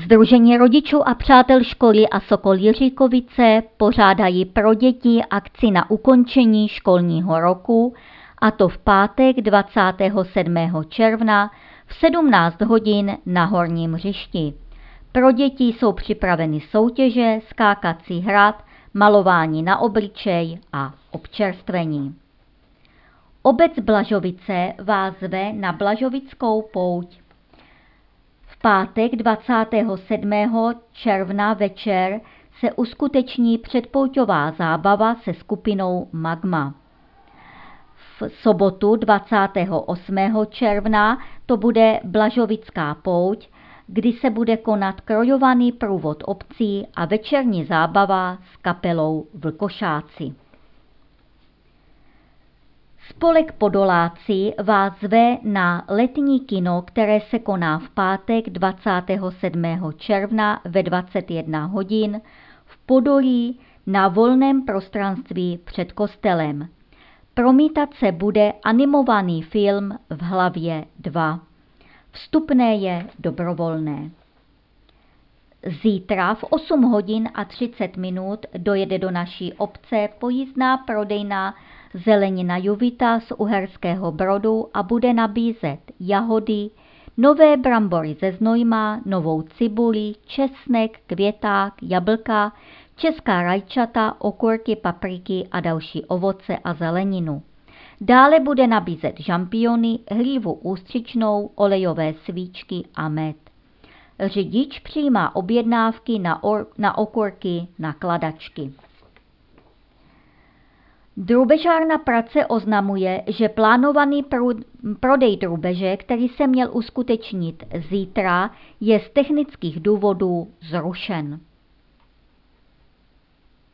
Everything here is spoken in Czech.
Sdružení rodičů a přátel školy a Sokol Jiříkovice pořádají pro děti akci na ukončení školního roku, a to v pátek 27. června v 17 hodin na Horním hřišti. Pro děti jsou připraveny soutěže, skákací hrad, malování na obličej a občerstvení. Obec Blažovice vás zve na Blažovickou pouť. V pátek 27. června večer se uskuteční předpouťová zábava se skupinou Magma. V sobotu 28. června to bude Blažovická pouť, kdy se bude konat krojovaný průvod obcí a večerní zábava s kapelou Vlkošáci. Spolek Podoláci vás zve na letní kino, které se koná v pátek 27. června ve 21 hodin v Podolí na volném prostranství před kostelem. Promítat se bude animovaný film V hlavě 2. Vstupné je dobrovolné. Zítra v 8 hodin a 30 minut dojede do naší obce pojízdná prodejna Zelenina Juvita z Uherského Brodu a bude nabízet jahody, nové brambory ze Znojma, novou cibuli, česnek, květák, jablka, česká rajčata, okurky, papriky a další ovoce a zeleninu. Dále bude nabízet žampiony, hlívu ústřičnou, olejové svíčky a med. Řidič přijímá objednávky na okurky, na kladačky. Drůbežárna Prace oznamuje, že plánovaný prodej drůbeže, který se měl uskutečnit zítra, je z technických důvodů zrušen.